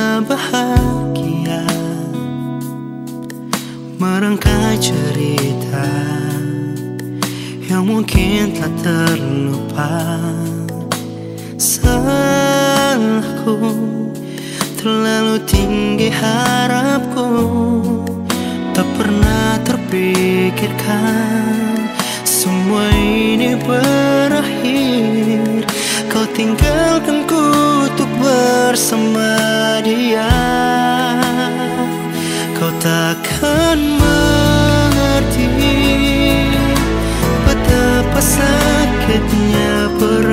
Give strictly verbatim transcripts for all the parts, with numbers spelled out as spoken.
bahagia merangkai cerita yang mungkin tak terlupa. Salahku terlalu tinggi harapku, tak pernah terpikirkan semua ini berakhir. Kau tinggalkanku untuk bersama dia. Kau takkan mengerti betapa sakitnya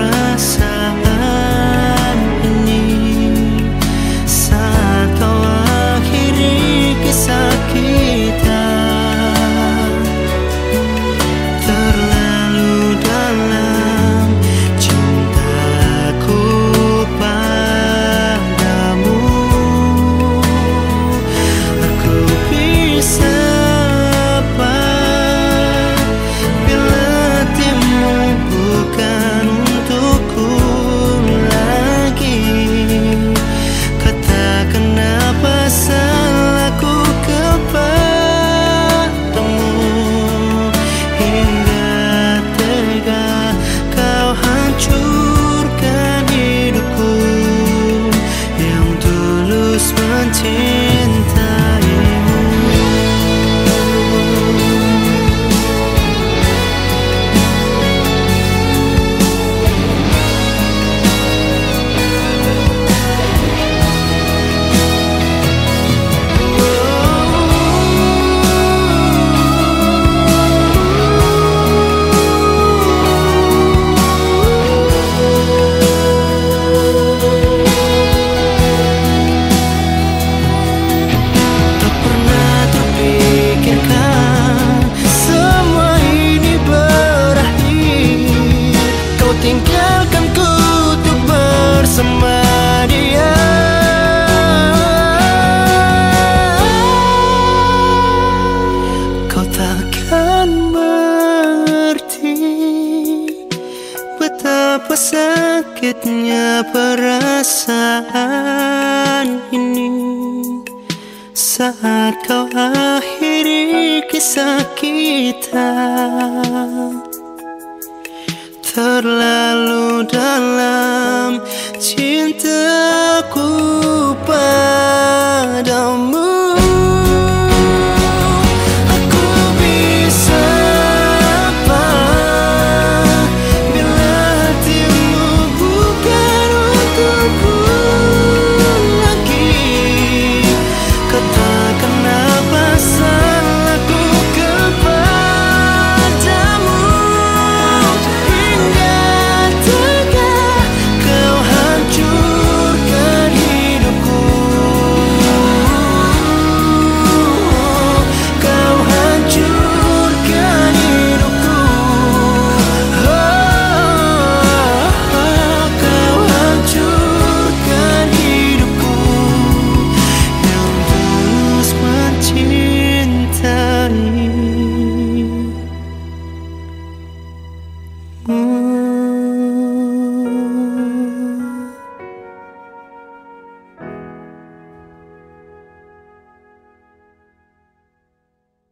perasaan ini saat kau akhiri kisah kita. Terlalu dalam cintaku padamu, aku bisa apa bila hatimu bukan untukku lagi. Katakan apa salahku kepadamu hingga tega kau hancurkan hidupku yang tulus mencintaimu. Tinggalkanku untuk bersama dia. Kau takkan mengerti betapa sakitnya perasaan ini saat kau akhiri kisah kita. Terlalu dalam cintaku.